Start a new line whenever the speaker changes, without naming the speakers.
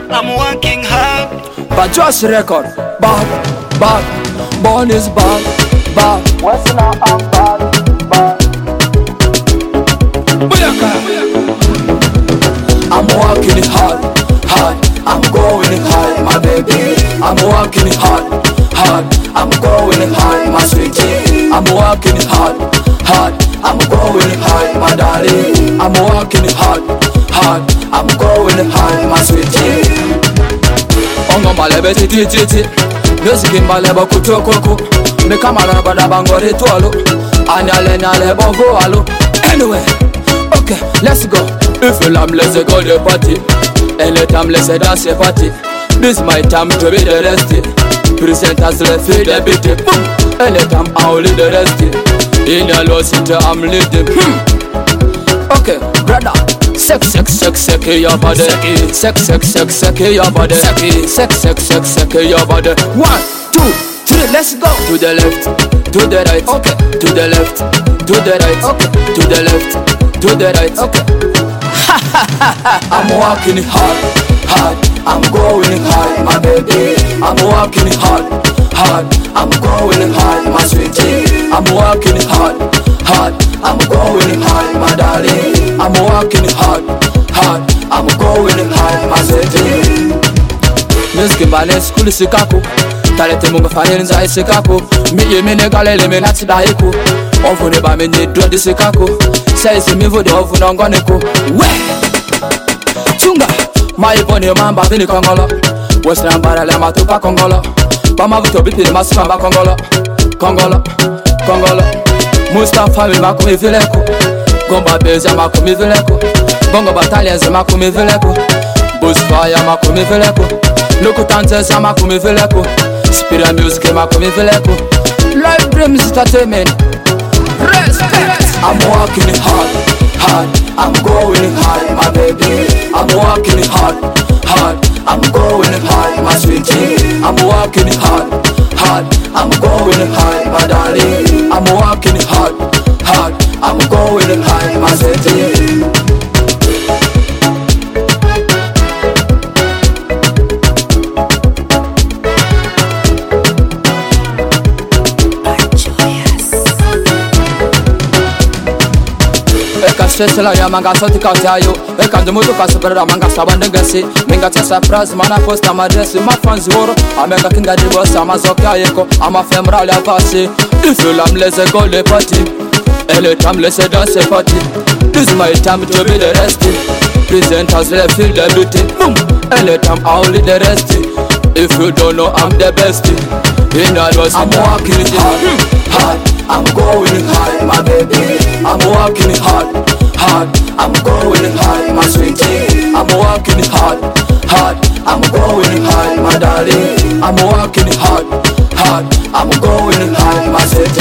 I'm working hard.
But just record, bad, bad, born is bad, bad.
What's now I'm bad, bad.
I'm working hard, hard. I'm going hard, my baby. I'm working hard, hard. I'm going hard, my sweetie. I'm working hard, hard. I'm going hard, my darling. I'm working hard, hard. I'm going hard, my sweetie. Ongo malebe titi titi, music malebe kuto koko. Me kamala bada bangore tualo, anyale nyale bongo alo. Anyway, okay, let's go. If you love, let's go the party. Anytime, let's dance a party. This my time to be the rest. Presenters, let's feel the beat. Boom. Anytime, I'll lead the rest. In your low city, I'm leading. Okay, brother. Sex, sex, sex, sex, your body. Sex, sex, sex, sex, your body. Sex, sex, sex, sex, your body. 1, 2, 3, let's go. To the left, to the right. Okay. To the left, to the right. Okay. To the left, to the right. Okay. I'm working hard, hard. I'm going hard, my baby. I'm working hard, hard. I'm going hard, my sweetie. I'm working hard, hard. I'm going hard, my darling. I'm working hard, hard. I'm going hard, my sweetie. Music mbane school sikaku. Talete munga fanyeni za sikaku. Miye mene galele menati daiku. Onfune ba mene drodi sikaku. Saisi mivu de ofu nongoneko. We chunga mai pone mamba bini kongolo. Western barale matupa kongolo. Bama vuto bipi masamba kongolo. Kongolo, kongolo. Mustafa mi makumi vileko. Gomba beza makumi vileko. Bongo battalions makumi vileko. Bushfire makumi vileko. Local dances makumi vileko. Spirit music makumi vileko. Live dreams entertainment. Respect. I'm working hard, hard. I'm going hard, my baby. I'm working hard, hard. I'm going hard, my sweetie. I'm working hard, hard. I'm going hard, my darling. I'm working hard, hard. I'm going hard, my sweetie. Sela ya manga soti kautayo. Eka ndemutu kasubera manga sabandengasi. Minga tesa praz mana posta madresi. My fans woro. Amega kinga di boss amazoka yeko. Ama femra la vasi. If you lam let's go the party. Anytime let's dance a party. This is my time to be the rest. Presenters let feel the beauty. Boom. Anytime I'll lead the rest. If you don't know I'm the best. In other words, I'm working hard, hard. I'm going hard, my baby. I'm working hard, hard. I'm going hard, my sweetie. I'm working hard, hard. I'm going hard, my darling. I'm working hard, hard. I'm going hard, my sweetie.